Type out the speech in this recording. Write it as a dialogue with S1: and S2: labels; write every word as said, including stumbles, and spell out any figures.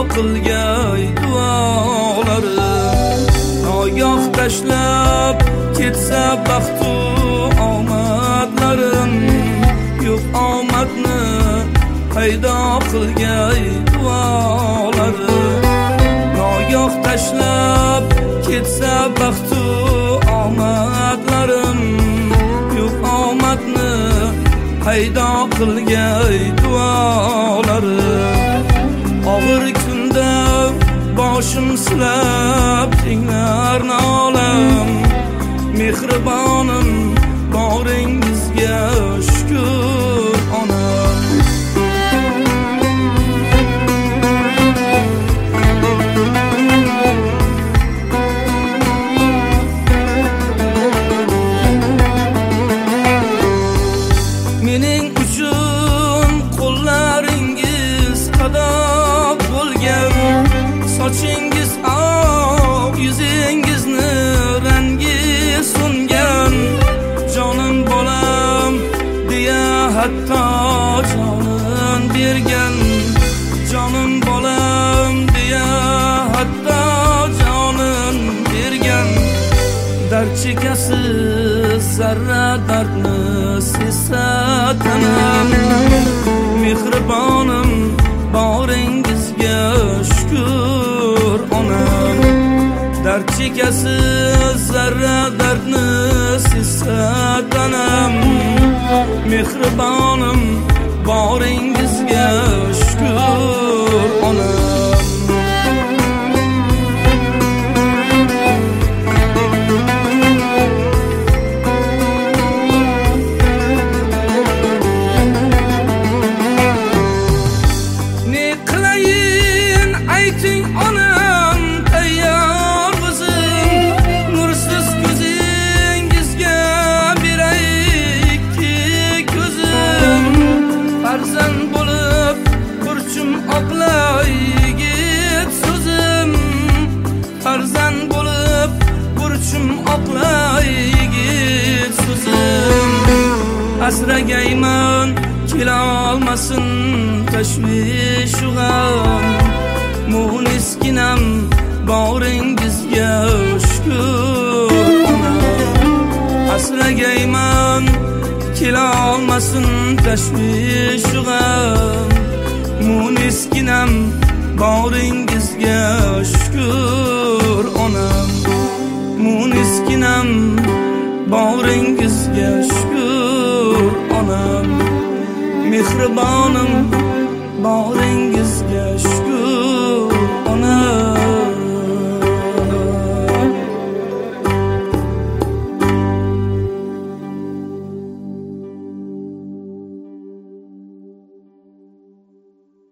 S1: qilgay duolari nogoh tashlab ketsa baxtu omadlarim yo'q omadni paydo qilgay duolari nogoh tashlab ketsa baxtu omadlarim yo'q omadni paydo qilgay duolari og'ir kunda boshim silab tinglar nolam mehribonim boringizga shukr onam mening uchun qo'llaringiz qadoq bo'lgan sochingiz oq yuzingizni rangi so'ngan jonim bolam deya hatto jonin bergan jonim bolam deya hatto jonin bergan dard chekasiz zarra dardni sezsa tanam mehribonim boringizga shukr onam dard chekasiz zarra dardni sezsa tanam mehribonim boringizga shukr onam farzand bo'lib burchim oqlay yigit so'zim asragayman kela olmasin tashvish g'am muniskinam boringizga shukr onam asragayman kela olmasin tashvish g'am muniskinam boringizga shukr onam muniskinam boringizga shukr onam mehribonim